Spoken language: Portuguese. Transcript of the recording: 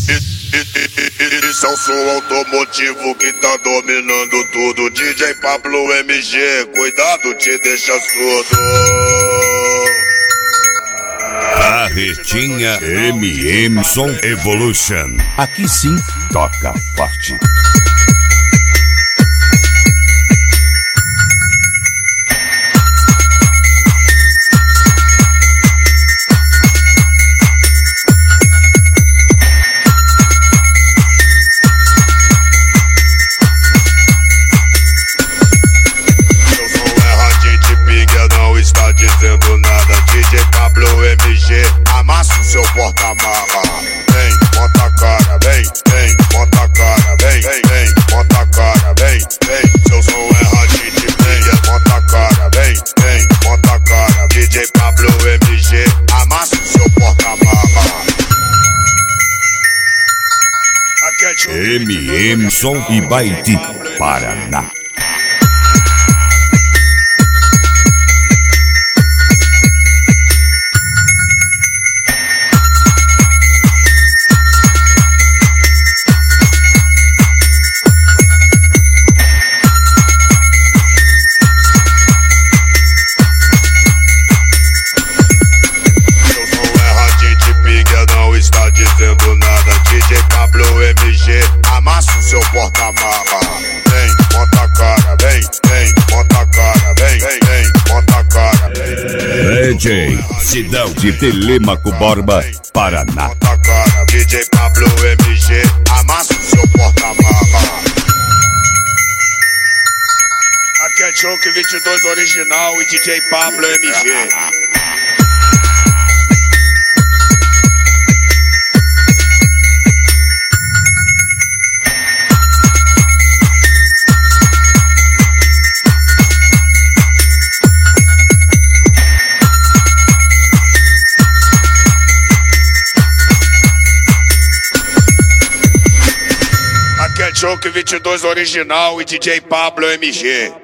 Esse é o som automotivo que tá dominando tudo. DJ Pablo MG, cuidado, te deixa surdo. Carretinha MM Som Evolution. Aqui sim toca forte. Dizendo nada, DJ Pablo MG, amassa o seu porta-marra. Vem, bota a cara, vem, bota a cara, vem, bota a cara, vem. Seu som é radinho de pilha, bota a cara, vem, bota a cara. DJ Pablo MG, amassa o seu porta-marra. MM Som Ibaiti, Paraná. Está dizendo nada, DJ Pablo MG, amassa o seu porta-marra. Vem, bota a cara, vem, bota a cara, vem, bota a cara. DJ Cidão de Telêmaco Borba, Paraná. Bota a cara, DJ Pablo MG, amassa o seu porta-marra. Aqui é Choke 22 original e DJ Pablo MG. Choke 22 original e DJ Pablo MG.